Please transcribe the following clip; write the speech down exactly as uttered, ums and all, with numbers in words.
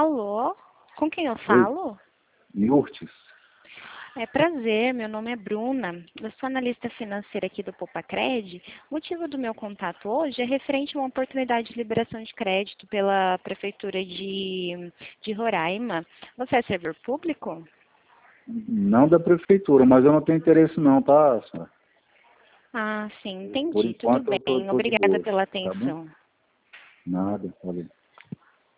Alô? Com quem eu Oi, falo? Yurtes. É prazer, meu nome é Bruna. Eu sou analista financeira aqui do Popacred. O motivo do meu contato hoje é referente a uma oportunidade de liberação de crédito pela Prefeitura de, de Roraima. Você é servidor público? Não da prefeitura, mas eu não tenho interesse não, tá, senhora? Ah, sim, Por entendi. Tudo enquanto eu tô, bem. tô de Obrigada boa, pela tá bom? atenção. Nada, valeu.